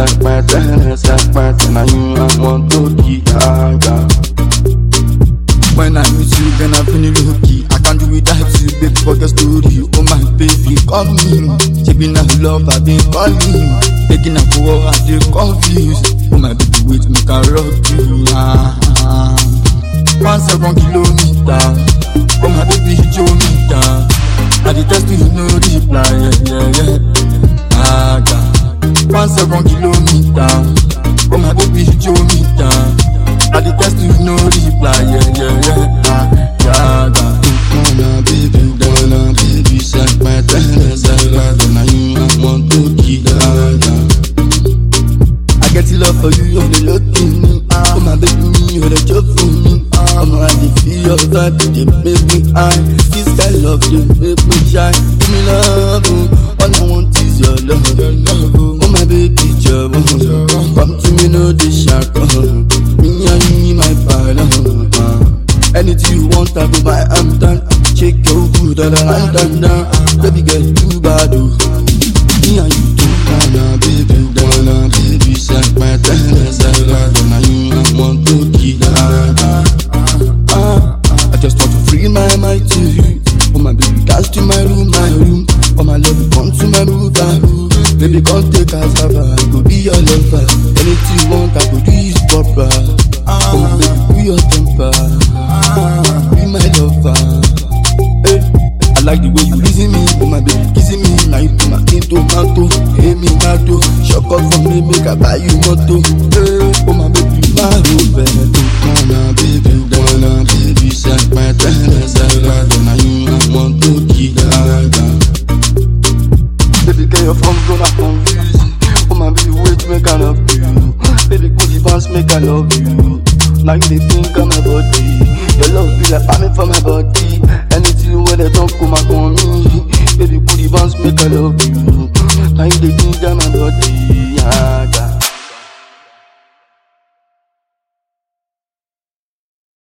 Now you I want to keep When I miss you, then I feel lucky. I can't do without you, baby, for your story. Oh my baby, call me. She now love, I've been calling. Taking a call, I feel confused. Oh my baby, wait, make I rock you. 1 second kilometer. Oh my baby, show me down. I detest you, no reply, yeah. 1 second kilometer. Oh my baby, show me down. I detest you, no reply, yeah. Baby, sack my now you I want to keep I get love for you, you're the lucky me. Oh my baby, you're the joke for me. I'm ready to feel your vibe, they make me high. This kind of love, they make me shine. Give me love, all I want is your love. Oh my baby, job, come to me, no this shark. Me and you, my partner. Anything you want, I go buy, I'm done. Shake your good, and I'm done. Baby girl, you bad, me and you too. Baby, sack my now you I want to keep I just want to free my mind to you. Oh my baby, cash to my room. Oh my love, come to my room. Baby, come take us over. I go be your lover. Anything you want, I go do is proper. Oh my baby, cool your temper. Be my lover. Hey, I like the way you listen me. Oh my baby, kissing me. Now you do my king tomato. Hey me nato. Shock up for me, make I buy you moto. Hey, oh my baby, my Roberto. Baby, sack my now you I want to keep Baby, get your phone, go back confused. Oh my baby, wait, make I love you. Baby, put the bounce, make I love you. Now you dey think of my body. Your love be like farming for my body. Anything where they don't come back on me. Baby, put the bounce, make I love you. Now you dey think of my body.